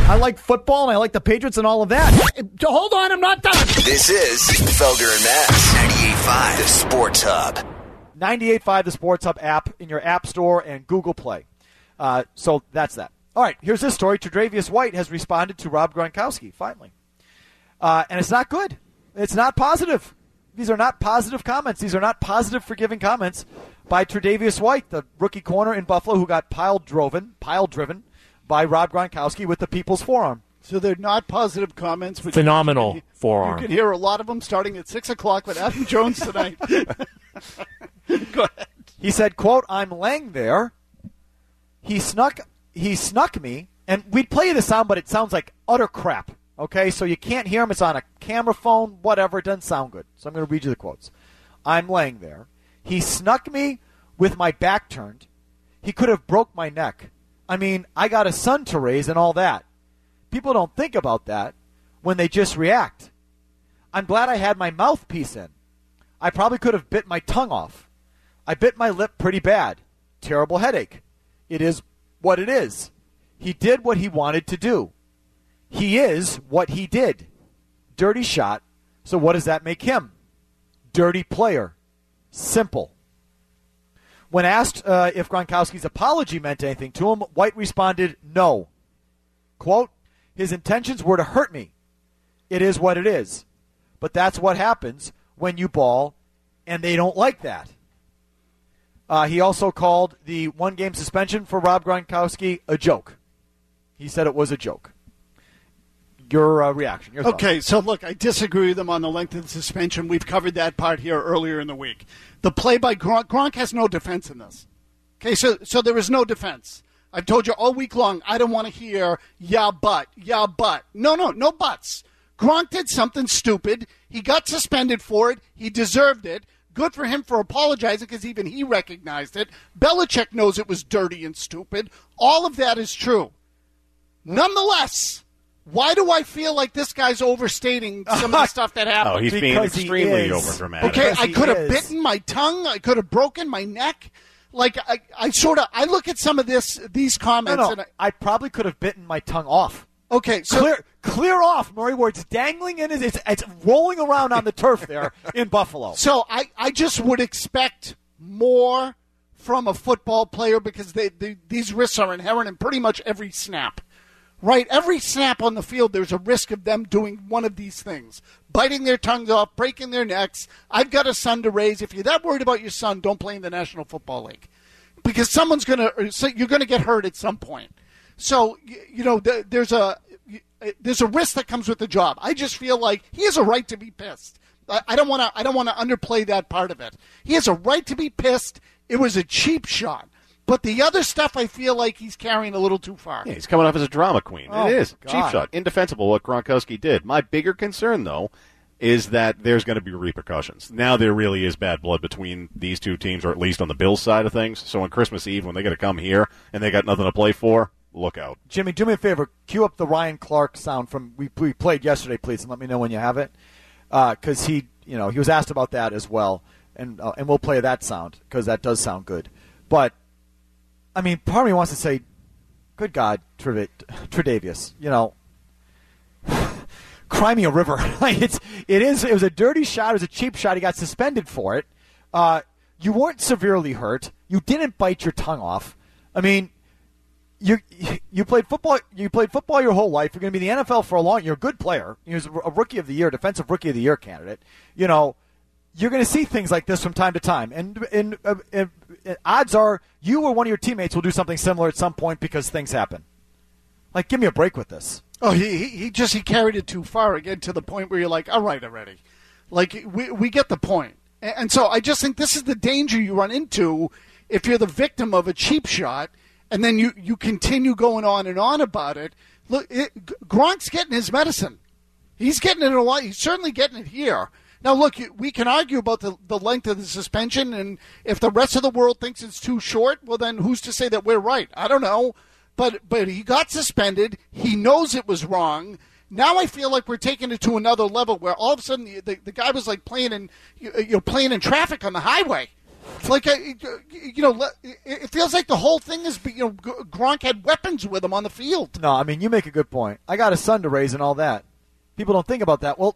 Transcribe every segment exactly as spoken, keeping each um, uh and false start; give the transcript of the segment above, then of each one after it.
I like football, and I like the Patriots and all of that. Hold on, I'm not done. This is Felger and Mazz, ninety-eight point five, the Sports Hub. ninety-eight point five, the Sports Hub app in your App Store and Google Play. Uh, so that's that. All right, here's this story. Tre'Davious White has responded to Rob Gronkowski, finally. Uh, and it's not good. It's not positive. These are not positive comments. These are not positive, forgiving comments by Tre'Davious White, the rookie corner in Buffalo who got pile driven, pile driven by Rob Gronkowski with the people's forearm. So they're not positive comments. Which Phenomenal you, forearm. You could hear a lot of them starting at six o'clock with Adam Jones tonight. Go ahead. He said, quote, I'm laying there. He snuck he snuck me. And we'd play you the sound, but it sounds like utter crap. Okay, so you can't hear him. It's on a camera phone, whatever. It doesn't sound good. So I'm going to read you the quotes. I'm laying there. He snuck me with my back turned. He could have broke my neck. I mean, I got a son to raise and all that. People don't think about that when they just react. I'm glad I had my mouthpiece in. I probably could have bit my tongue off. I bit my lip pretty bad. Terrible headache. It is what it is. He did what he wanted to do. He is what he did. Dirty shot. So what does that make him? Dirty player. Simple. When asked uh, if Gronkowski's apology meant anything to him, White responded, no. Quote, his intentions were to hurt me. It is what it is. But that's what happens when you ball, and they don't like that. Uh, he also called the one-game suspension for Rob Gronkowski a joke. He said it was a joke. Your uh, reaction. Your okay, so look, I disagree with them on the length of the suspension. We've covered that part here earlier in the week. The play by Gronk, Gronk has no defense in this. Okay, so so there is no defense. I've told you all week long, I don't want to hear, yeah, but, yeah, but. No, no, no buts. Gronk did something stupid. He got suspended for it. He deserved it. Good for him for apologizing because even he recognized it. Belichick knows it was dirty and stupid. All of that is true. Nonetheless, why do I feel like this guy's overstating some of the stuff that happened? Oh, he's because being extremely he overdramatic. Okay, because I he could have is. bitten my tongue. I could have broken my neck. Like, I, I sort of, I look at some of this, these No, comments, no, and I, I probably could have bitten my tongue off. okay, so Clear, clear off, Murray, where it's dangling in his, it's, it's rolling around on the turf there in Buffalo. So I, I just would expect more from a football player because they, they, these risks are inherent in pretty much every snap. Right? Every snap on the field, there's a risk of them doing one of these things. Biting their tongues off, breaking their necks. I've got a son to raise. If you're that worried about your son, don't play in the National Football League. Because someone's going to, you're going to get hurt at some point. So, you know, there's a, there's a risk that comes with the job. I just feel like he has a right to be pissed. I don't want to, I don't want to underplay that part of it. He has a right to be pissed. It was a cheap shot. But the other stuff, I feel like he's carrying a little too far. Yeah, he's coming off as a drama queen. Oh, it is. God. Cheap shot. Indefensible what Gronkowski did. My bigger concern, though, is that there's going to be repercussions. Now there really is bad blood between these two teams, or at least on the Bills side of things. So on Christmas Eve, when they got to come here and they got nothing to play for, look out. Jimmy, do me a favor. Cue up the Ryan Clark sound from we, we played yesterday, please, and let me know when you have it. Because uh, he, you know, he was asked about that as well, and uh, and we'll play that sound because that does sound good. But I mean, part of me wants to say, good God, Tre'Davious, you know, cry me a river. it's, it is, it was a dirty shot. It was a cheap shot. He got suspended for it. Uh, you weren't severely hurt. You didn't bite your tongue off. I mean, you you played football. You played football your whole life. You're going to be in the N F L for a long. You're a good player. You're a rookie of the year, defensive rookie of the year candidate. You know, you're going to see things like this from time to time, and and, uh, and odds are you or one of your teammates will do something similar at some point because things happen. Like, give me a break with this. Oh, he he just he carried it too far again to the point where you're like, all right, already. Like, we we get the point. And, and so I just think this is the danger you run into if you're the victim of a cheap shot, and then you, you continue going on and on about it. Look, it, Gronk's getting his medicine. He's getting it a lot. He's certainly getting it here. Now, look, we can argue about the, the length of the suspension, and if the rest of the world thinks it's too short, well, then who's to say that we're right? I don't know. But but he got suspended. He knows it was wrong. Now I feel like we're taking it to another level where all of a sudden the, the, the guy was like playing in you know, playing in traffic on the highway. Like, uh, you know, it feels like the whole thing is, you know, Gronk had weapons with him on the field. No, I mean, you make a good point. I got a son to raise and all that. People don't think about that. Well,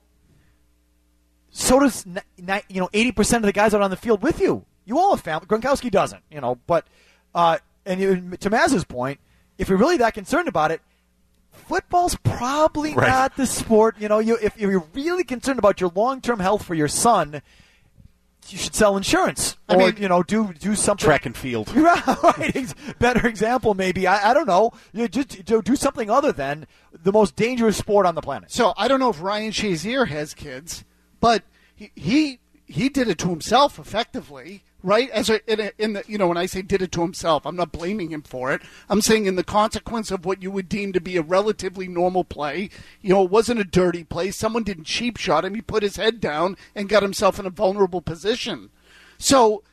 so does, you know, eighty percent of the guys out on the field with you. You all have family. Gronkowski doesn't, you know, but, uh, and you, to Maz's point, if you're really that concerned about it, football's probably right. not the sport. You know, you if you're really concerned about your long-term health for your son, you should sell insurance I or mean, you know do do something. Track and field. Right. Better example, maybe. I, I don't know. You just do something other than the most dangerous sport on the planet. So I don't know if Ryan Shazier has kids, but he he, he did it to himself effectively. Right, as a, in, a, in the you know when I say did it to himself, I'm not blaming him for it. I'm saying in the consequence of what you would deem to be a relatively normal play. You know, it wasn't a dirty play. Someone didn't cheap shot him. He put his head down and got himself in a vulnerable position. So,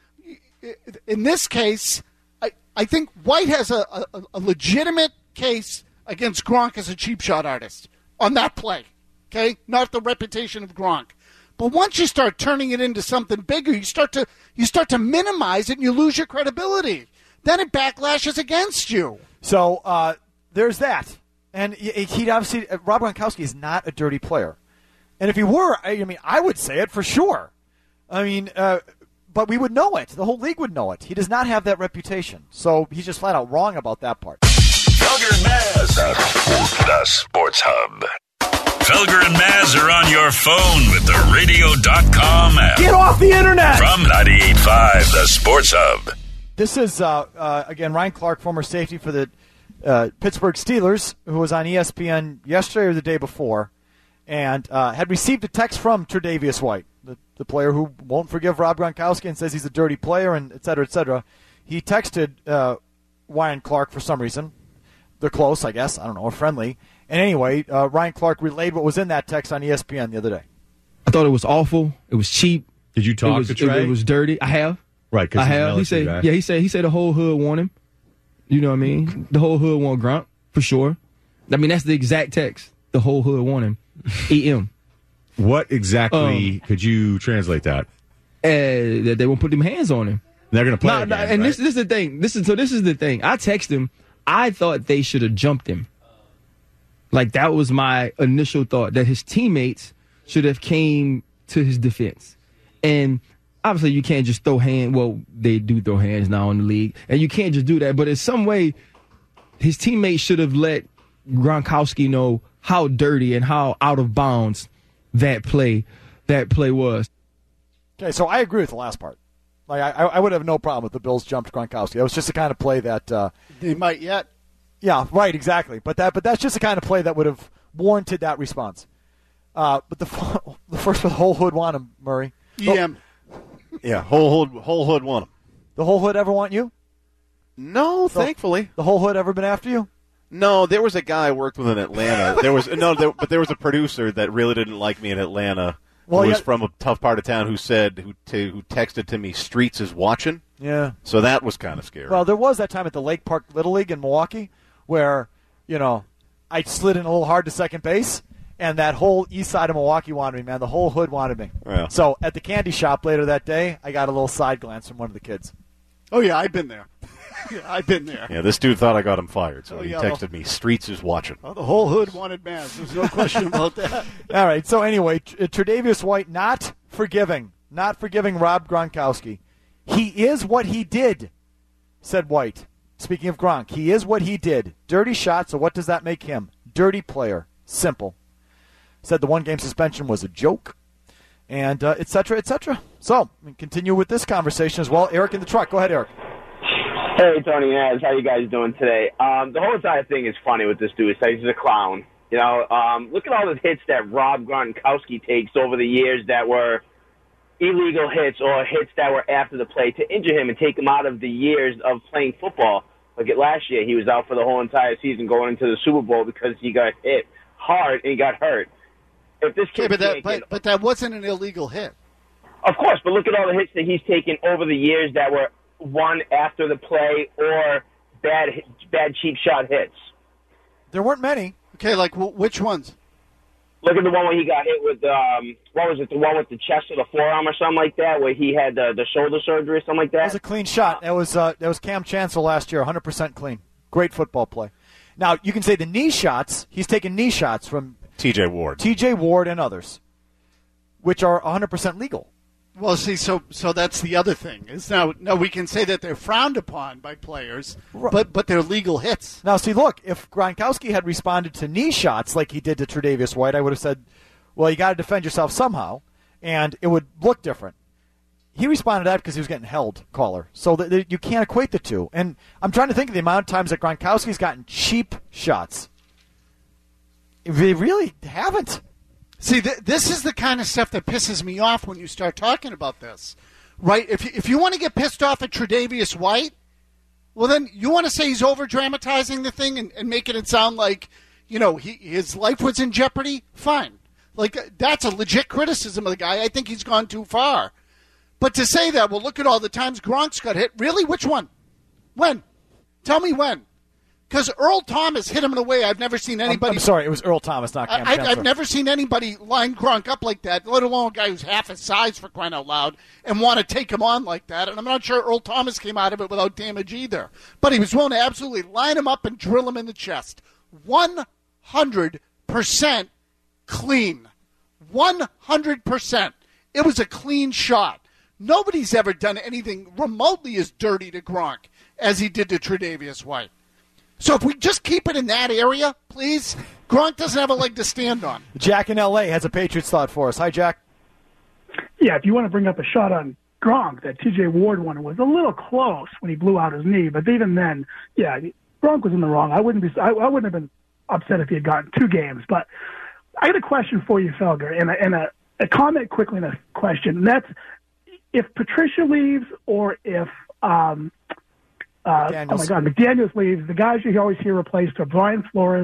in this case, I I think White has a, a, a legitimate case against Gronk as a cheap shot artist on that play. Okay, not the reputation of Gronk. But once you start turning it into something bigger, you start to you start to minimize it, and you lose your credibility. Then it backlashes against you. So uh, there's that, and he obviously Rob Gronkowski is not a dirty player, and if he were, I mean, I would say it for sure. I mean, uh, but we would know it. The whole league would know it. He does not have that reputation, so he's just flat out wrong about that part. Felger and Maz, the Sports Hub. Felger and Maz are on your phone with the radio dot com app. Get off the internet! From ninety-eight point five, the Sports Hub. This is, uh, uh, again, Ryan Clark, former safety for the uh, Pittsburgh Steelers, who was on E S P N yesterday or the day before, and uh, had received a text from Tre'Davious White, the, the player who won't forgive Rob Gronkowski and says he's a dirty player, and et cetera, et cetera. He texted uh, Ryan Clark for some reason. They're close, I guess. I don't know, or friendly. And anyway, uh, Ryan Clark relayed what was in that text on E S P N the other day. I thought it was awful. It was cheap. Did you talk it was, to Trey? It, it was dirty. I have. Right, because I have. He said, guy. yeah. He said, he said the whole hood want him. You know what I mean? The whole hood want Gronk for sure. I mean, that's the exact text. The whole hood want him. E M. What exactly Um, could you translate that? Uh, that they won't put them hands on him. They're going to play. Nah, again, nah, and right? this, this is the thing. This is so. This is the thing. I text him. I thought they should have jumped him. Like, that was my initial thought, that his teammates should have came to his defense. And obviously you can't just throw hands. Well, they do throw hands now in the league. And you can't just do that. But in some way, his teammates should have let Gronkowski know how dirty and how out of bounds that play that play was. Okay, so I agree with the last part. Like I, I would have no problem if the Bills jumped Gronkowski. That was just the kind of play that uh, They might yet. Yeah, right, exactly. But that, but that's just the kind of play that would have warranted that response. Uh, but the the first with the whole hood want him, Murray. Yeah. Yeah, whole hood, whole hood want him. The whole hood ever want you? No, thankfully. The whole hood ever been after you? No, there was a guy I worked with in Atlanta. There was no, there, but there was a producer that really didn't like me in Atlanta. Well, who was yeah. from a tough part of town. Who said who to, who texted to me, "Streets is watching." Yeah. So that was kind of scary. Well, there was that time at the Lake Park Little League in Milwaukee where, you know, I slid in a little hard to second base, and that whole east side of Milwaukee wanted me, man. The whole hood wanted me. Yeah. So at the candy shop later that day, I got a little side glance from one of the kids. Oh, yeah, I've been there. yeah, I've been there. yeah, this dude thought I got him fired, so Oh, he yeah, texted me, "Streets is watching." Oh, the whole hood wanted Maz. There's no question about that. All right, so anyway, Tre'Davious White not forgiving, not forgiving Rob Gronkowski. He is what he did, said White. Speaking of Gronk, he is what he did. Dirty shot, so what does that make him? Dirty player. Simple. Said the one-game suspension was a joke, and uh, et cetera, et cetera. So, we continue with this conversation as well. Eric in the truck. Go ahead, Eric. Hey, Tony Naz. How you guys doing today? Um, the whole entire thing is funny with this dude. He's a clown. You know, um, look at all the hits that Rob Gronkowski takes over the years that were illegal hits or hits that were after the play to injure him and take him out of the years of playing football. Look at last year. He was out for the whole entire season going into the Super Bowl because he got hit hard and he got hurt. If this Okay, kid but that, can't but, get- but that wasn't an illegal hit. Of course, but look at all the hits that he's taken over the years that were one after the play or bad, bad cheap shot hits. There weren't many. Okay, like w- which ones? Look at the one where he got hit with, um, what was it, the one with the chest or the forearm or something like that, where he had the, the shoulder surgery or something like that? That was a clean shot. That was uh, that was Cam Chancellor last year, one hundred percent clean. Great football play. Now, you can say the knee shots, he's taken knee shots from T J Ward. T J Ward and others, which are one hundred percent legal. Well, see, so so that's the other thing. Is now, now we can say that they're frowned upon by players, but but they're legal hits. Now, see, look, if Gronkowski had responded to knee shots like he did to Tre'Davious White, I would have said, well, you got to defend yourself somehow, and it would look different. He responded to that because he was getting held, caller. So th- th- you can't equate the two. And I'm trying to think of the amount of times that Gronkowski's gotten cheap shots. They really haven't. See, th- this is the kind of stuff that pisses me off when you start talking about this, right? If you, if you want to get pissed off at Tre'Davious White, well, then you want to say he's over-dramatizing the thing and, and making it sound like, you know, he, his life was in jeopardy. Fine. Like, that's a legit criticism of the guy. I think he's gone too far. But to say that, well, look at all the times Gronk's got hit. Really? Which one? When? Tell me when. Because Earl Thomas hit him in a way I've never seen anybody. I'm, I'm sorry, it was Earl Thomas, not Cam I, Chancellor. I've never seen anybody line Gronk up like that, let alone a guy who's half his size, for crying out loud, and want to take him on like that. And I'm not sure Earl Thomas came out of it without damage either. But he was willing to absolutely line him up and drill him in the chest. one hundred percent clean. one hundred percent. It was a clean shot. Nobody's ever done anything remotely as dirty to Gronk as he did to Tre'Davious White. So if we just keep it in that area, please, Gronk doesn't have a leg to stand on. Jack in L A has a Patriots thought for us. Hi, Jack. Yeah, if you want to bring up a shot on Gronk, that T J Ward one was a little close when he blew out his knee, but even then, yeah, Gronk was in the wrong. I wouldn't be, I, I wouldn't have been upset if he had gotten two games. But I got a question for you, Felger, and a, and a, a comment quickly and a question. And that's if Patricia leaves or if um, Uh, oh, my God, McDaniels leaves. The guys you always hear replaced are Brian Flores,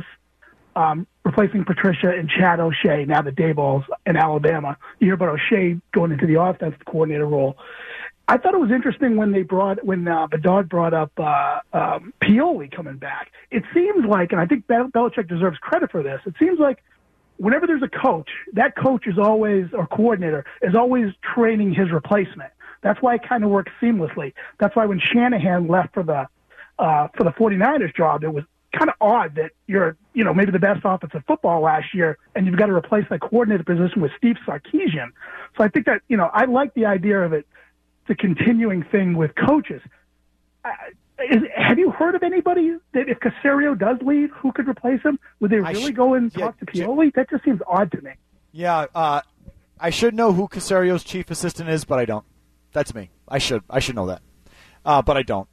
um, replacing Patricia, and Chad O'Shea, now the Dayball's in Alabama. You hear about O'Shea going into the offensive coordinator role. I thought it was interesting when they brought, when uh, Bedard brought up uh, um, Pioli coming back. It seems like, and I think Bel- Belichick deserves credit for this, it seems like whenever there's a coach, that coach is always, or coordinator, is always training his replacement. That's why it kind of works seamlessly. That's why when Shanahan left for the uh, for the 49ers job, it was kind of odd that you're, you know, maybe the best offensive football last year, and you've got to replace that coordinator position with Steve Sarkisian. So I think that, you know, I like the idea of it, the continuing thing with coaches. Uh, is, have you heard of anybody that if Caserio does leave, who could replace him? Would they really sh- go and yeah, talk to Pioli? That just seems odd to me. Yeah, uh, I should know who Caserio's chief assistant is, but I don't. That's me. I should. I should know that, uh, but I don't.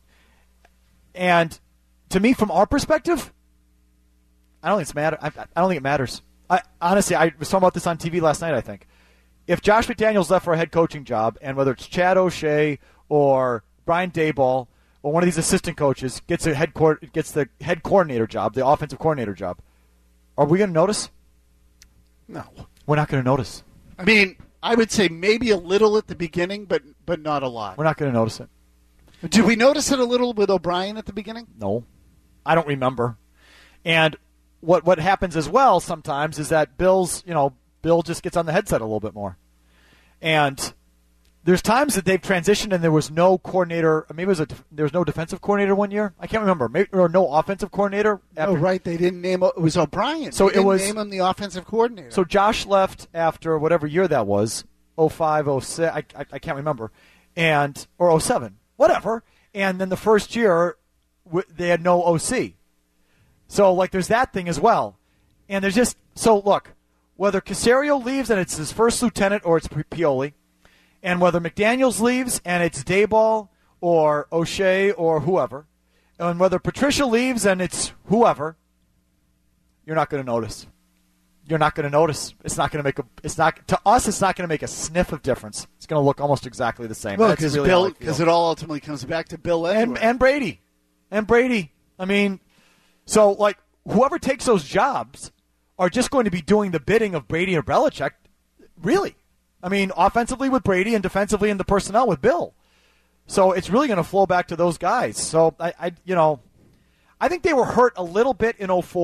And to me, from our perspective, I don't think it's matter. I, I don't think it matters. I honestly, I was talking about this on T V last night. I think if Josh McDaniels left for a head coaching job, and whether it's Chad O'Shea or Brian Daboll or one of these assistant coaches gets a head co- gets the head coordinator job, the offensive coordinator job, are we going to notice? No, we're not going to notice. I mean, I would say maybe a little at the beginning, but but not a lot. We're not going to notice it. Did we notice it a little with O'Brien at the beginning? No. I don't remember. And what what happens as well sometimes is that Bill's, you know, Bill just gets on the headset a little bit more. And there's times that they've transitioned and there was no coordinator. Maybe it was a, there was no defensive coordinator one year. I can't remember. Maybe, or no offensive coordinator. After. Oh, right. They didn't name it. Was O'Brien. So they didn't it was name him the offensive coordinator. So Josh left after whatever year that was, oh five, oh six. I, I, I can't remember, and or oh seven, whatever. And then the first year they had no O C. So like there's that thing as well. And there's just so look, whether Caserio leaves and it's his first lieutenant or it's Pioli. And whether McDaniels leaves and it's Daboll or O'Shea or whoever, and whether Patricia leaves and it's whoever, you're not going to notice. You're not going to notice. It's not going to make a. It's not to us. It's not going to make a sniff of difference. It's going to look almost exactly the same. Well, because really Bill, because it all ultimately comes back to Bill anyway. and and Brady, and Brady. I mean, so like whoever takes those jobs are just going to be doing the bidding of Brady or Belichick, really. I mean, offensively with Brady and defensively in the personnel with Bill. So it's really going to flow back to those guys. So I, I, you know, I think they were hurt a little bit in oh four.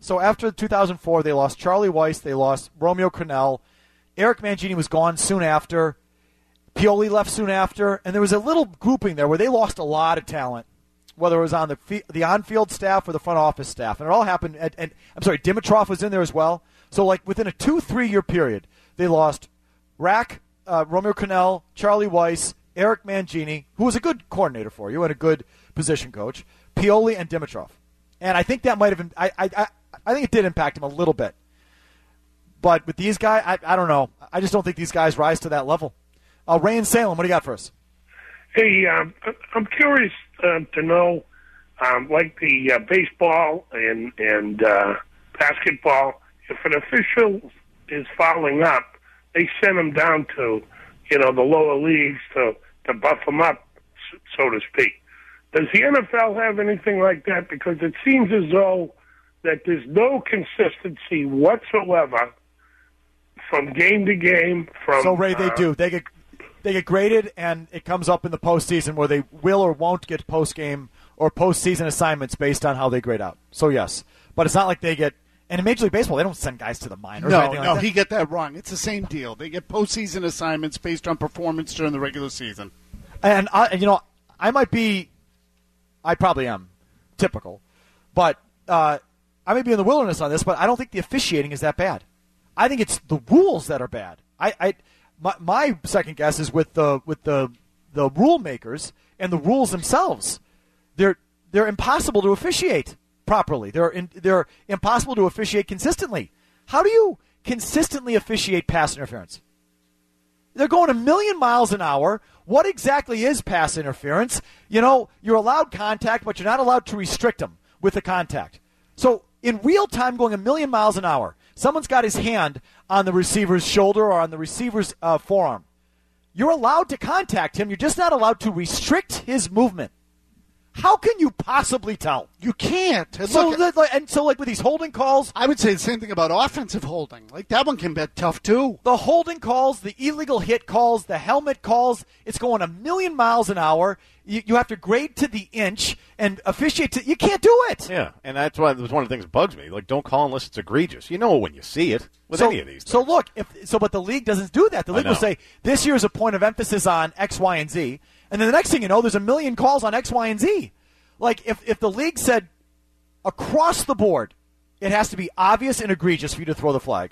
So after two thousand four, they lost Charlie Weiss, they lost Romeo Crennel. Eric Mangini was gone soon after. Pioli left soon after, and there was a little grouping there where they lost a lot of talent, whether it was on the the on-field staff or the front office staff, and it all happened. At, and I'm sorry, Dimitrov was in there as well. So, like within a two, three-year period, they lost Rack, uh, Romeo Crennel, Charlie Weiss, Eric Mangini, who was a good coordinator for you and a good position coach, Pioli, and Dimitrov. And I think that might have. I I I, I think it did impact him a little bit. But with these guys, I I don't know. I just don't think these guys rise to that level. Uh, Ray in Salem, what do you got for us? Hey, um, I'm curious um, to know, um, like the uh, baseball and and uh, basketball, if an official is fouling up, they send them down to, you know, the lower leagues to, to buff them up, so to speak. Does the N F L have anything like that? Because it seems as though that there's no consistency whatsoever from game to game. From so Ray, they uh, do. They get they get graded, and it comes up in the postseason where they will or won't get postgame or postseason assignments based on how they grade out. So yes, but it's not like they get. And in Major League Baseball, they don't send guys to the minors. No, or anything no, like that. he get that wrong. It's the same deal. They get postseason assignments based on performance during the regular season. And, I, and you know, I might be, I probably am typical, but uh, I may be in the wilderness on this, but I don't think the officiating is that bad. I think it's the rules that are bad. I, I my, my second guess is with the with the the rule makers and the rules themselves. They're they're impossible to officiate properly. They're in, they're impossible to officiate consistently. How do you consistently officiate pass interference? They're going a million miles an hour. What exactly is pass interference? You know, you're allowed contact, but you're not allowed to restrict them with the contact. So in real time, going a million miles an hour, someone's got his hand on the receiver's shoulder or on the receiver's uh, forearm. You're allowed to contact him. You're just not allowed to restrict his movement. How can you possibly tell? You can't. And So, look, the- and so, like with these holding calls, I would say the same thing about offensive holding. Like that one can be tough too. the holding calls, the illegal hit calls, the helmet calls, it's going a million miles an hour. You, you have to grade to the inch and officiate to. You can't do it. Yeah, and that's why that's one of the things that bugs me. Like, don't call unless it's egregious. You know when you see it with so, any of these things. So look, if so, but the league doesn't do that. The I league will know. say this year is a point of emphasis on X, Y, and Z, and then the next thing you know, there's a million calls on X, Y, and Z. Like if if the league said across the board, it has to be obvious and egregious for you to throw the flag.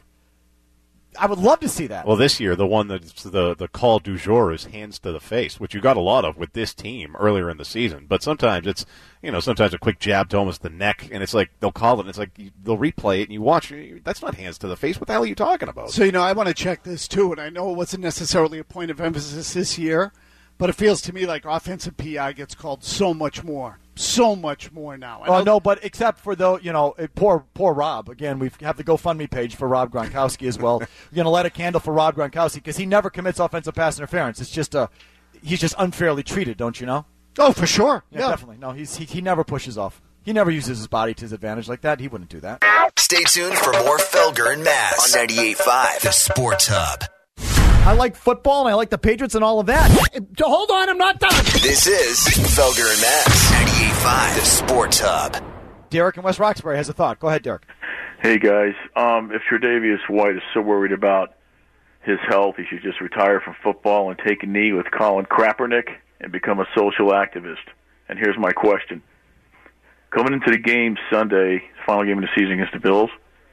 I would love to see that. Well, this year, the one that's the, the call du jour is hands to the face, which you got a lot of with this team earlier in the season. But sometimes it's, you know, sometimes a quick jab to almost the neck, and it's like they'll call it, and it's like you, they'll replay it, and you watch, that's not hands to the face. What the hell are you talking about? So, you know, I want to check this too, and I know it wasn't necessarily a point of emphasis this year, but it feels to me like offensive P I gets called so much more. So much more now. I Oh know- no, but except for though, you know, eh, poor poor Rob. Again, we have the GoFundMe page for Rob Gronkowski as well. We're going to light a candle for Rob Gronkowski because he never commits offensive pass interference. It's just a he's just unfairly treated, don't you know? Oh, for sure. Yeah, Yeah. definitely. No, he's he, he never pushes off. He never uses his body to his advantage like that. He wouldn't do that. Stay tuned for more Felger and Mazz on ninety-eight point five, The Sports Hub. I like football and I like the Patriots and all of that. Hold on, I'm not done. This is Felger and Mazz, ninety-eight point five, The Sports Hub. Derek in West Roxbury has a thought. Go ahead, Derek. Hey, guys. Um, if Tre'Davious White is so worried about his health, he should just retire from football and take a knee with Colin Kaepernick and become a social activist. And here's my question. Coming into the game Sunday, final game of the season against the Bills,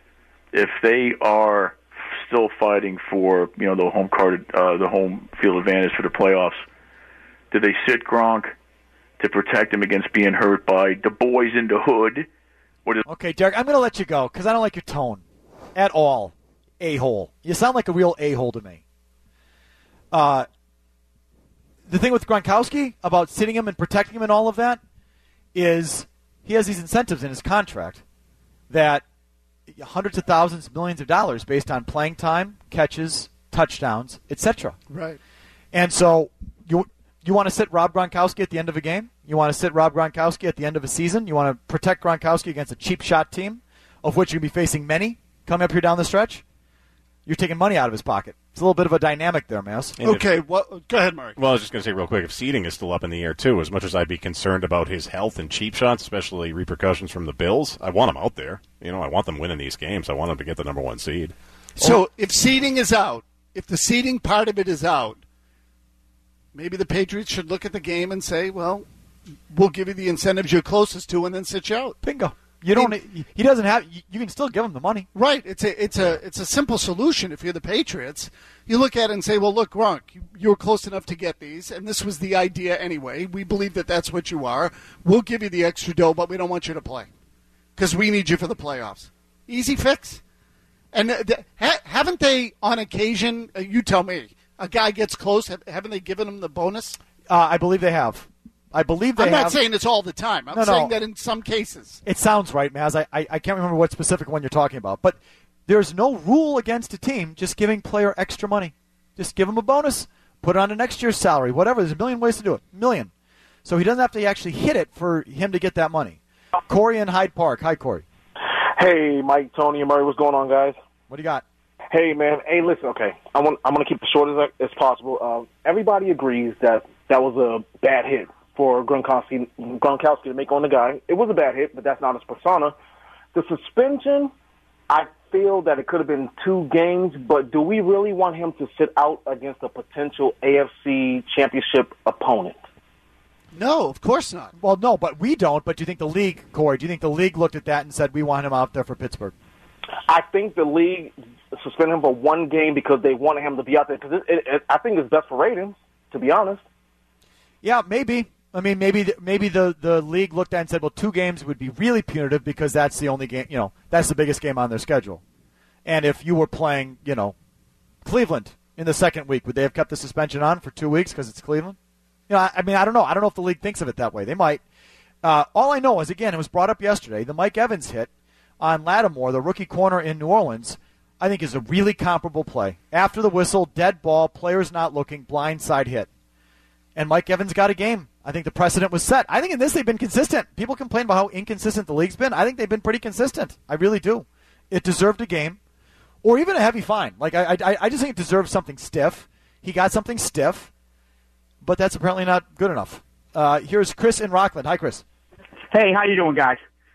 if they are still fighting for, you know, the home card, uh, the home field advantage for the playoffs, do they sit Gronk to protect him against being hurt by the boys in the hood? Or does Okay, Derek, I'm going to let you go because I don't like your tone at all. A-hole. You sound like a real a-hole to me. Uh, the thing with Gronkowski about sitting him and protecting him and all of that is he has these incentives in his contract that hundreds of thousands, millions of dollars based on playing time, catches, touchdowns, et cetera. Right. And so you you want to sit Rob Gronkowski at the end of a game? You want to sit Rob Gronkowski at the end of a season? You want to protect Gronkowski against a cheap shot team, of which you'll be facing many coming up here down the stretch? You're taking money out of his pocket. It's a little bit of a dynamic there, Mass. Okay, well, go ahead, Murray. Well, I was just going to say real quick, if seeding is still up in the air, too, as much as I'd be concerned about his health and cheap shots, especially repercussions from the Bills, I want him out there. You know, I want them winning these games. I want them to get the number one seed. So oh. if seeding is out, if the seeding part of it is out, maybe the Patriots should look at the game and say, well, we'll give you the incentives you're closest to and then sit you out. Bingo. You don't. He doesn't have. You can still give him the money. Right. It's a. It's a. It's a simple solution. If you're the Patriots, you look at it and say, "Well, look, Gronk, you, you were close enough to get these, and this was the idea anyway. We believe that that's what you are. We'll give you the extra dough, but we don't want you to play because we need you for the playoffs." Easy fix. And uh, th- ha- haven't they, on occasion? Uh, you tell me. A guy gets close. Have, haven't they given him the bonus? Uh, I believe they have. I believe they I'm not have. saying it's all the time. I'm no, saying no. that in some cases. It sounds right, Maz. I, I, I can't remember what specific one you're talking about. But there's no rule against a team just giving player extra money. Just give him a bonus, put it on to next year's salary, whatever. There's a million ways to do it. A million. So he doesn't have to actually hit it for him to get that money. Corey in Hyde Park. Hi, Corey. Hey, Mike, Tony, and Murray. What's going on, guys? What do you got? Hey, man. Hey, listen, okay. I want, I'm going to keep it short as, as possible. Uh, everybody agrees that that was a bad hit for Gronkowski, Gronkowski to make on the guy. It was a bad hit, but that's not his persona. The suspension, I feel that it could have been two games, but do we really want him to sit out against a potential A F C championship opponent? No, of course not. Well, no, but we don't. But do you think the league, Corey, do you think the league looked at that and said, we want him out there for Pittsburgh? I think the league suspended him for one game because they wanted him to be out there. Because it, it, it, I think it's best for ratings, to be honest. Yeah, maybe. I mean, maybe the, maybe the, the league looked at and said, well, two games would be really punitive because that's the only game, you know, that's the biggest game on their schedule. And if you were playing, you know, Cleveland in the second week, would they have kept the suspension on for two weeks because it's Cleveland? You know, I, I mean, I don't know. I don't know if the league thinks of it that way. They might. Uh, all I know is, again, it was brought up yesterday, the Mike Evans hit on Lattimore, the rookie corner in New Orleans, I think is a really comparable play. After the whistle, dead ball, players not looking, blindside hit. And Mike Evans got a game. I think the precedent was set. I think in this they've been consistent. People complain about how inconsistent the league's been. I think they've been pretty consistent. I really do. It deserved a game, or even a heavy fine. Like I, I, I just think it deserves something stiff. He got something stiff, but that's apparently not good enough. Uh, here's Chris in Rockland. Hi, Chris. Hey, how you doing, guys?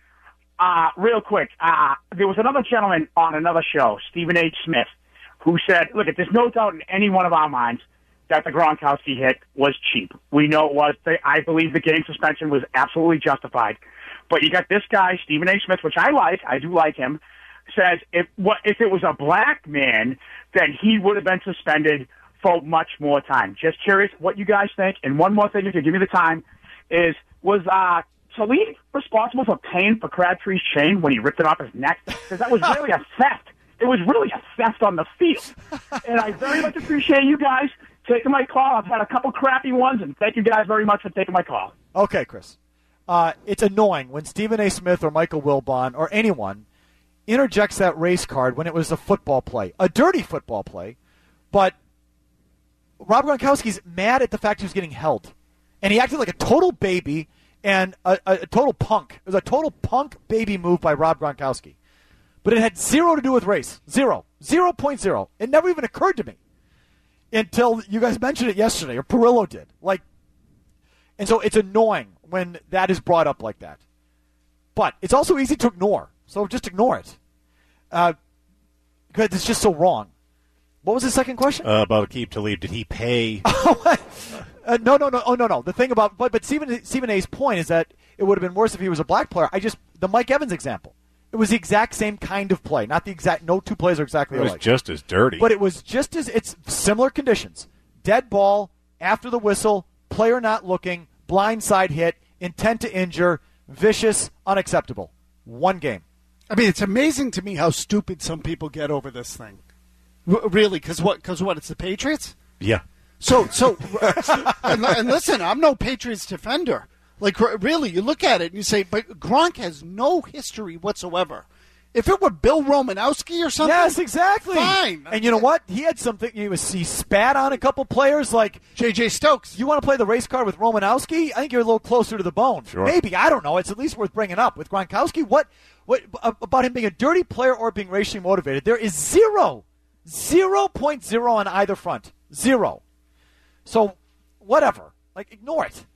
Uh, real quick, uh, there was another gentleman on another show, Stephen H. Smith, who said, look, there's no doubt in any one of our minds that the Gronkowski hit was cheap. We know it was. I believe the game suspension was absolutely justified. But you got this guy, Stephen A. Smith, which I like. I do like him, says if what if it was a black man, then he would have been suspended for much more time. Just curious what you guys think. And one more thing, if you give me the time, is was uh, Talib responsible for paying for Crabtree's chain when he ripped it off his neck? Because that was really a theft. It was really a theft on the field. And I very much appreciate you guys taking my call. I've had a couple crappy ones, and thank you guys very much for taking my call. Okay, Chris. Uh, it's annoying when Stephen A. Smith or Michael Wilbon or anyone interjects that race card when it was a football play, a dirty football play, but Rob Gronkowski's mad at the fact he was getting held. And he acted like a total baby and a, a, a total punk. It was a total punk baby move by Rob Gronkowski. But it had zero to do with race. Zero. Zero point zero. It never even occurred to me until you guys mentioned it yesterday, or Perillo did. Like, and so it's annoying when that is brought up like that. But it's also easy to ignore. So just ignore it. Uh, because it's just so wrong. What was the second question? Uh, about Aqib Talib. Did he pay? uh, no, no, no. Oh, no, no. The thing about, but, but Stephen, Stephen A's point is that it would have been worse if he was a black player. I just, the Mike Evans example. It was the exact same kind of play. Not the exact, no two plays are exactly alike. It was just as dirty. But it was just as, it's similar conditions. Dead ball, after the whistle, player not looking, blindside hit, intent to injure, vicious, unacceptable. One game. I mean, it's amazing to me how stupid some people get over this thing. R- really, because what? Because what? It's the Patriots. Yeah. So, so, and, and listen, I'm no Patriots defender. Like, really, you look at it and you say, but Gronk has no history whatsoever. If it were Bill Romanowski or something, yes, exactly. Fine. And you know what? He had something. He was he spat on a couple players like J J Stokes. You want to play the race card with Romanowski? I think you're a little closer to the bone. Sure. Maybe, I don't know. It's at least worth bringing up with Gronkowski. What? What about him being a dirty player or being racially motivated? There is zero, zero point zero on either front. Zero. So, whatever. Like, ignore it.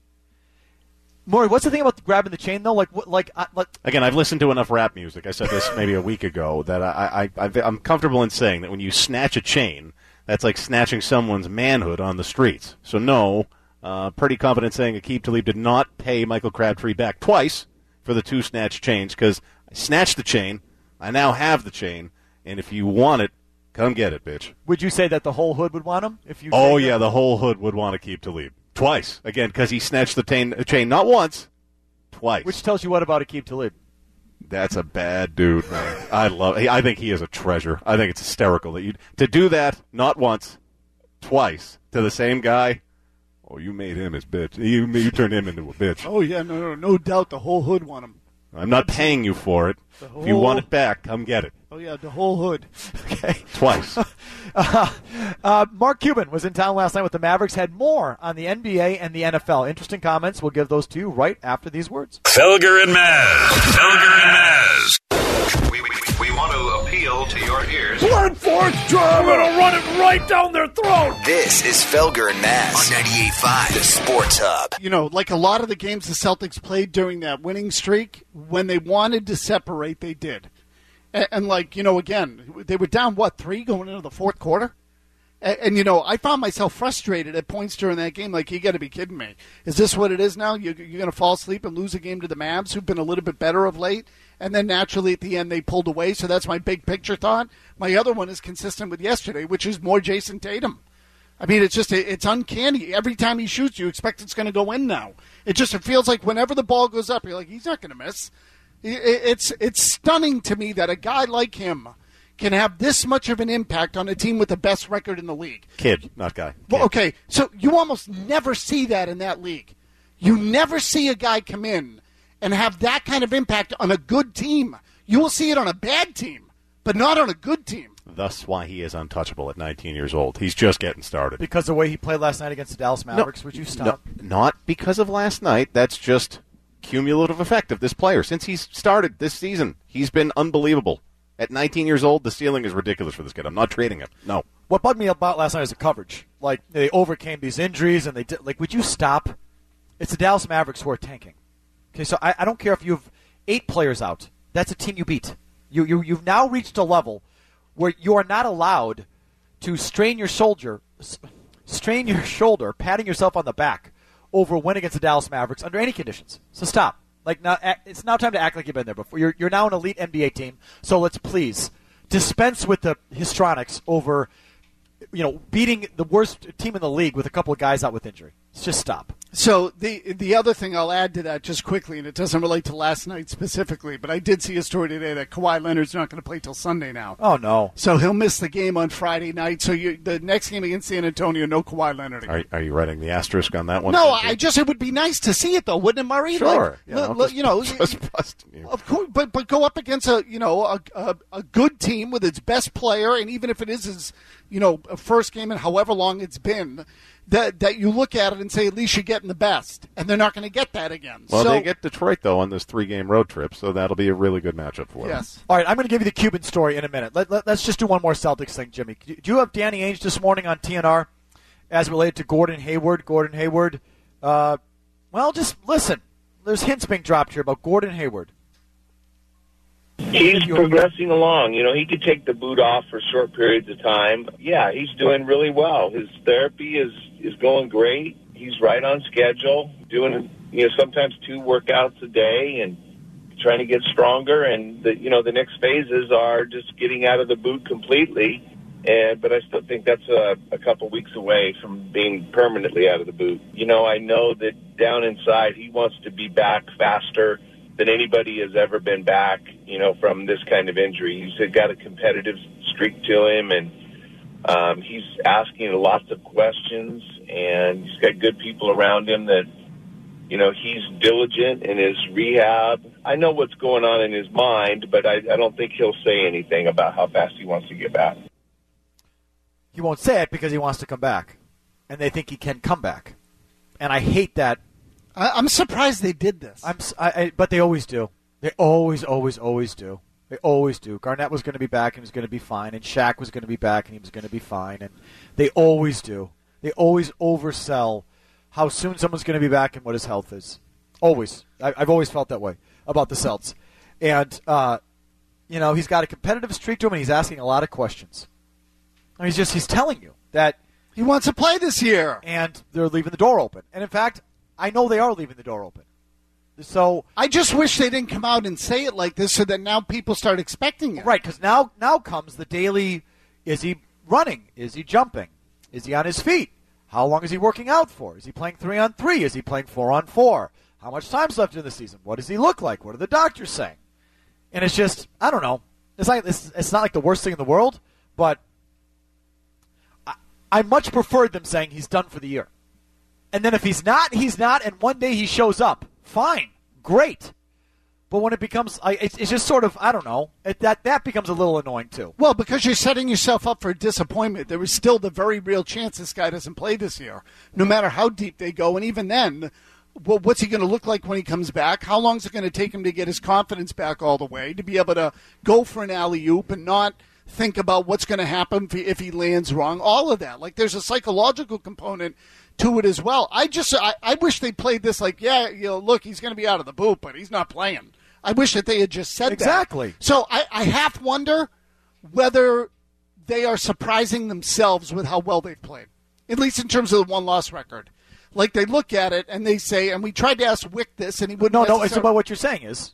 Maury, what's the thing about grabbing the chain, though? Like, what, like, uh, like Again, I've listened to enough rap music. I said this maybe a week ago that I, I, I, I'm comfortable in saying that when you snatch a chain, that's like snatching someone's manhood on the streets. So, no, uh, pretty confident saying Aqib Talib did not pay Michael Crabtree back twice for the two snatched chains because I snatched the chain, I now have the chain, and if you want it, come get it, bitch. Would you say that the whole hood would want him? If you Oh, yeah, the whole hood would want Aqib Talib. Twice. Again, because he snatched the chain, chain not once, twice. Which tells you what about Aqib Talib? That's a bad dude, man. I love I think he is a treasure. I think it's hysterical that you to do that not once, twice to the same guy. Oh, you made him his bitch. You, you turned him into a bitch. Oh, yeah, no, no, no doubt the whole hood want him. I'm not paying you for it. Whole, if you want it back, come get it. Oh, yeah, the whole hood. Okay. Twice. uh, uh, Mark Cuban was in town last night with the Mavericks, had more on the N B A and the N F L. Interesting comments. We'll give those to you right after these words. Felger and Maz. Felger and Maz. We, we, we want to appeal to your ears. Blood force I'm going to run it right down their throat. This is Felger and Maz on ninety-eight point five, the Sports Hub. You know, like a lot of the games the Celtics played during that winning streak, when they wanted to separate, they did. And, and like, you know, again, they were down, what, three going into the fourth quarter? And, and, you know, I found myself frustrated at points during that game. Like, you got to be kidding me. Is this what it is now? You, you're going to fall asleep and lose a game to the Mavs, who've been a little bit better of late? And then naturally at the end they pulled away. So that's my big picture thought. My other one is consistent with yesterday, which is more Jason Tatum. I mean, it's just, it's uncanny. Every time he shoots, you expect it's going to go in now. It just, it feels like whenever the ball goes up, you're like, he's not going to miss. It's, it's stunning to me that a guy like him can have this much of an impact on a team with the best record in the league. Kid, not guy. Kid. Well, okay, so you almost never see that in that league. You never see a guy come in and have that kind of impact on a good team. You will see it on a bad team, but not on a good team. Thus why he is untouchable at nineteen years old. He's just getting started. Because the way he played last night against the Dallas Mavericks, no, would you stop? No, not because of last night. That's just cumulative effect of this player. Since he's started this season, he's been unbelievable. At nineteen years old, the ceiling is ridiculous for this kid. I'm not trading him. No. What bugged me about last night is the coverage. Like, they overcame these injuries, and they did, like, would you stop? It's the Dallas Mavericks who are tanking. Okay, so I, I don't care if you have eight players out. That's a team you beat. You, you, you've now reached a level where you are not allowed to strain your shoulder, strain your shoulder, patting yourself on the back over a win against the Dallas Mavericks under any conditions. So stop. Like, now, it's now time to act like you've been there before. You're, you're now an elite N B A team, so let's please dispense with the histrionics over, you know, beating the worst team in the league with a couple of guys out with injury. Let's just stop. So the the other thing I'll add to that just quickly, and it doesn't relate to last night specifically, but I did see a story today that Kawhi Leonard's not going to play till Sunday now. Oh, no. So he'll miss the game on Friday night. So you, the next game against San Antonio, no Kawhi Leonard again. Are, are you writing the asterisk on that one? No, I just, it would be nice to see it, though, wouldn't it, Murray? Sure. Like, you know, l- just, you know just busting you. Of course, but, but go up against a, you know, a, a, a good team with its best player, and even if it is his, you know, first game in however long it's been, that that you look at it and say, at least you're getting the best. And they're not going to get that again. Well, so, they get Detroit, though, on this three-game road trip, so that'll be a really good matchup for them. Yes. All right, I'm going to give you the Cuban story in a minute. Let, let, let's just do one more Celtics thing, Jimmy. Do you have Danny Ainge this morning on T N R as related to Gordon Hayward? Gordon Hayward, uh, well, just listen. There's hints being dropped here about Gordon Hayward. He's progressing along. You know, he could take the boot off for short periods of time. Yeah, he's doing really well. His therapy is, is going great. He's right on schedule, doing, you know, sometimes two workouts a day and trying to get stronger. And, the, you know, the next phases are just getting out of the boot completely. And But I still think that's a, a couple weeks away from being permanently out of the boot. You know, I know that down inside he wants to be back faster than anybody has ever been back, you know, from this kind of injury. He's got a competitive streak to him, and um, he's asking lots of questions, and he's got good people around him that, you know, he's diligent in his rehab. I know what's going on in his mind, but I, I don't think he'll say anything about how fast he wants to get back. He won't say it because he wants to come back, and they think he can come back. And I hate that. I, I'm surprised they did this. I'm, I, I, but they always do. They always, always, always do. They always do. Garnett was going to be back and he was going to be fine, and Shaq was going to be back and he was going to be fine, and they always do. They always oversell how soon someone's going to be back and what his health is. Always. I, I've always felt that way about the Celts. And, uh, you know, he's got a competitive streak to him, and he's asking a lot of questions. I mean, he's just, he's telling you that he wants to play this year. And they're leaving the door open. And, in fact, I know they are leaving the door open. So I just wish they didn't come out and say it like this so that now people start expecting it. Right, because now, now comes the daily, is he running? Is he jumping? Is he on his feet? How long is he working out for? Is he playing three on three? Is he playing four on four? How much time's left in the season? What does he look like? What are the doctors saying? And it's just, I don't know. It's like it's, it's not like the worst thing in the world, but I, I much preferred them saying he's done for the year. And then if he's not, he's not, and one day he shows up. Fine. Great. But when it becomes, I, it's, it's just sort of, I don't know, it, that, that becomes a little annoying too. Well, because you're setting yourself up for disappointment. There is still the very real chance this guy doesn't play this year, no matter how deep they go. And even then, well, what's he going to look like when he comes back? How long is it going to take him to get his confidence back all the way, to be able to go for an alley-oop and not think about what's going to happen if he, if he lands wrong? All of that. Like, there's a psychological component to it as well. I just, I, I wish they played this like, yeah, you know, look, he's going to be out of the boot, but he's not playing. I wish that they had just said exactly. that. Exactly. So I, I half wonder whether they are surprising themselves with how well they've played, at least in terms of the one-loss record. Like, they look at it and they say, and we tried to ask Wick this, and he wouldn't. No, necessarily... no, it's about what you're saying is,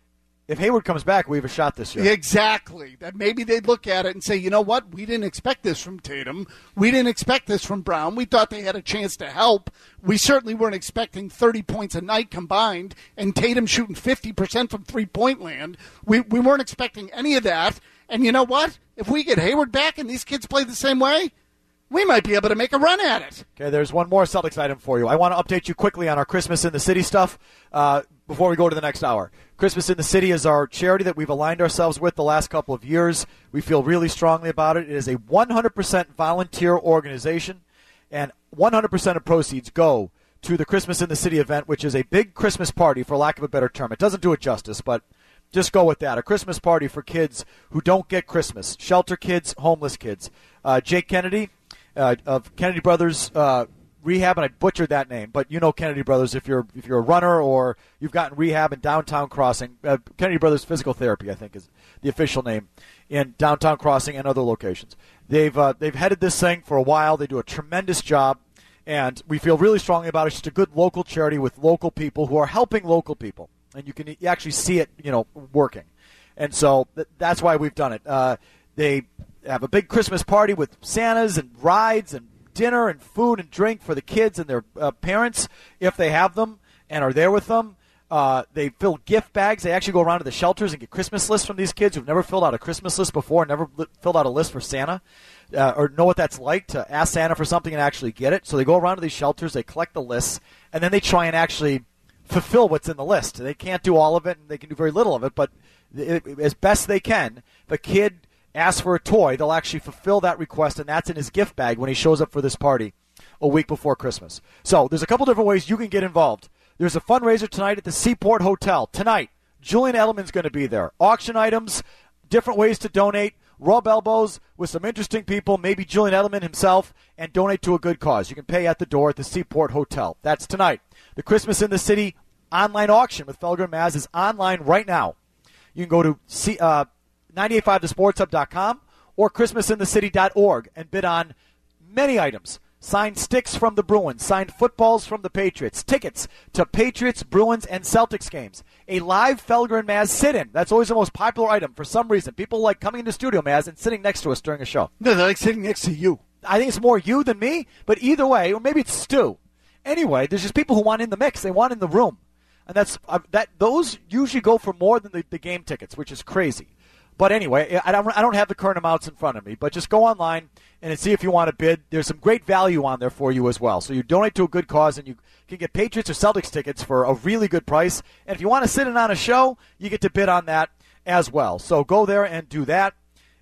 if Hayward comes back, we have a shot this year. Exactly. That maybe they'd look at it and say, you know what? We didn't expect this from Tatum. We didn't expect this from Brown. We thought they had a chance to help. We certainly weren't expecting thirty points a night combined, and Tatum shooting fifty percent from three-point land. We we weren't expecting any of that. And you know what? If we get Hayward back and these kids play the same way, we might be able to make a run at it. Okay, there's one more Celtics item for you. I want to update you quickly on our Christmas in the City stuff uh, before we go to the next hour. Christmas in the City is our charity that we've aligned ourselves with the last couple of years. We feel really strongly about it. It is a one hundred percent volunteer organization, and one hundred percent of proceeds go to the Christmas in the City event, which is a big Christmas party, for lack of a better term. It doesn't do it justice, but just go with that. A Christmas party for kids who don't get Christmas. Shelter kids, homeless kids. Uh, Jake Kennedy uh, of Kennedy Brothers uh, Rehab, and I butchered that name, but you know Kennedy Brothers if you're if you're a runner or you've gotten rehab in Downtown Crossing. Uh, Kennedy Brothers Physical Therapy, I think, is the official name in Downtown Crossing and other locations. They've uh, they've headed this thing for a while. They do a tremendous job, and we feel really strongly about it. It's just a good local charity with local people who are helping local people, and you can you actually see it, you know, working. And so th- that's why we've done it. Uh, they have a big Christmas party with Santas and rides and dinner and food and drink for the kids and their uh, parents if they have them and are there with them. Uh, they fill gift bags. They actually go around to the shelters and get Christmas lists from these kids who've never filled out a Christmas list before, never li- filled out a list for Santa, uh, or know what that's like to ask Santa for something and actually get it. So they go around to these shelters, they collect the lists, and then they try and actually fulfill what's in the list. They can't do all of it, and they can do very little of it, but it, as best they can, the kid asks for a toy, they'll actually fulfill that request, and that's in his gift bag when he shows up for this party a week before Christmas. So there's a couple different ways you can get involved. There's a fundraiser tonight at the Seaport Hotel. Tonight, Julian Edelman's going to be there. Auction items, different ways to donate, rub elbows with some interesting people, maybe Julian Edelman himself, and donate to a good cause. You can pay at the door at the Seaport Hotel. That's tonight. The Christmas in the City online auction with Felger and Maz is online right now. You can go to C, uh, nine eight five the sports hub dot com or christmas in the city dot org and bid on many items. Signed sticks from the Bruins, signed footballs from the Patriots, tickets to Patriots, Bruins, and Celtics games, a live Felger and Maz sit-in. That's always the most popular item for some reason. People like coming into studio, Maz, and sitting next to us during a show. No, they like sitting next to you. I think it's more you than me, but either way, or maybe it's Stu. Anyway, there's just people who want in the mix. They want in the room. And that's uh, that. Those usually go for more than the, the game tickets, which is crazy. But anyway, I don't, I don't have the current amounts in front of me, but just go online and see if you want to bid. There's some great value on there for you as well. So you donate to a good cause, and you can get Patriots or Celtics tickets for a really good price. And if you want to sit in on a show, you get to bid on that as well. So go there and do that.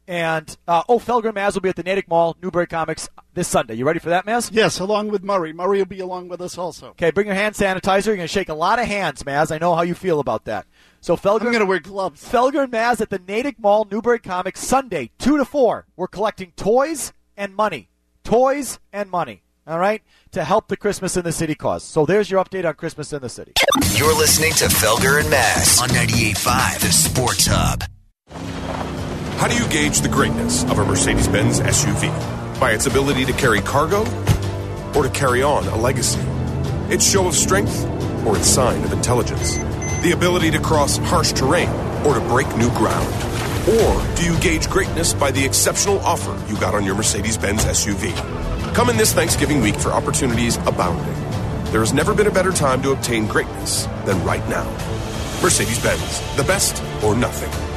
And, uh, oh, Felger and Maz will be at the Natick Mall, Newbury Comics, this Sunday. You ready for that, Maz? Yes, along with Murray. Murray will be along with us also. Okay, bring your hand sanitizer. You're going to shake a lot of hands, Maz. I know how you feel about that. So Felger, I'm going to wear gloves. Felger and Maz at the Natick Mall, Newbury Comics, Sunday, two to four. We're collecting toys and money. Toys and money, all right, to help the Christmas in the City cause. So there's your update on Christmas in the City. You're listening to Felger and Maz on ninety-eight point five, The Sports Hub. How do you gauge the greatness of a Mercedes-Benz S U V? By its ability to carry cargo or to carry on a legacy? Its show of strength or its sign of intelligence? The ability to cross harsh terrain or to break new ground? Or do you gauge greatness by the exceptional offer you got on your Mercedes-Benz S U V? Come in this Thanksgiving week for opportunities abounding. There has never been a better time to obtain greatness than right now. Mercedes-Benz, the best or nothing.